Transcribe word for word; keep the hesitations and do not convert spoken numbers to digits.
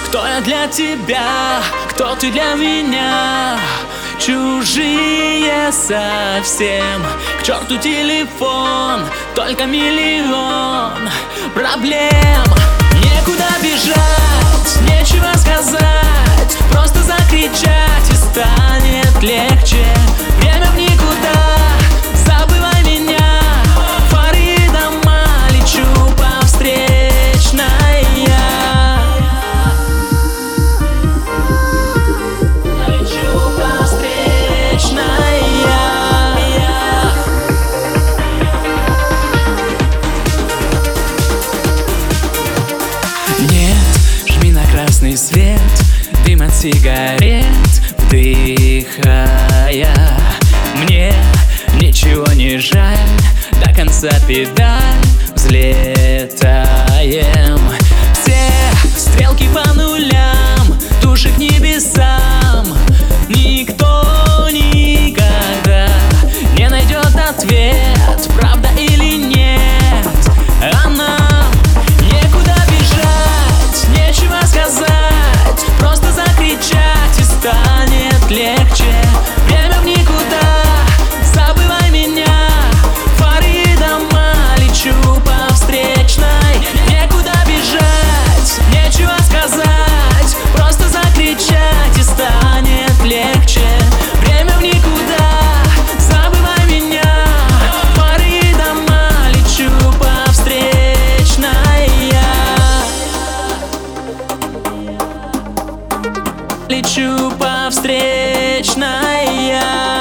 Кто я для тебя, кто ты для меня? Чужие совсем. К черту телефон, только миллион проблем. Некуда бежать, нечего сказать, просто закричать и станет легче. Время в никуда, забывай меня. Фары и дома, лечу по встречной я. Лечу по встречной я. Нет, жми на красный свет, дым от сигарет вдыхая. Мне ничего не жаль, до конца педаль взлетаем. Все стрелки по нулям, души к небесам. Никто никогда не найдет ответ, правда или нет. А нам некуда бежать, нечего сказать, просто закричать и станет легче. Время в никуда, забывай меня. Фары и дома, лечу по встречной. Некуда бежать, нечего сказать, просто закричать и станет легче. Время в никуда, забывай меня. Фары и дома, лечу по встречной я. Лечу по встречной я.